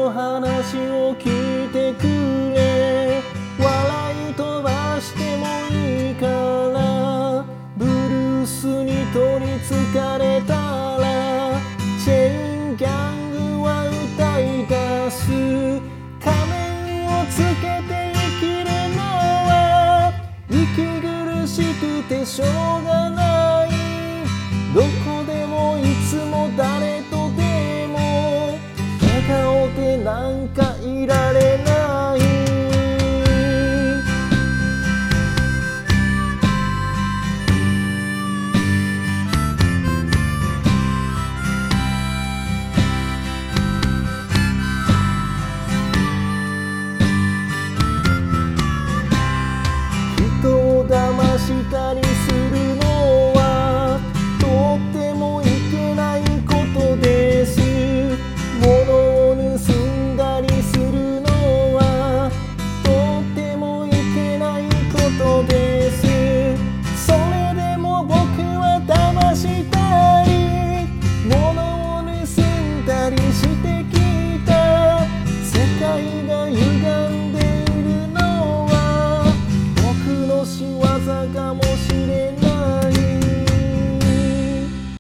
の話を聞いてくれ。笑い飛ばしてもいいから。ブルースに取りつかれたらチェーンギャングは歌い出す。仮面をつけて生きるのは息苦しくてしょうがない。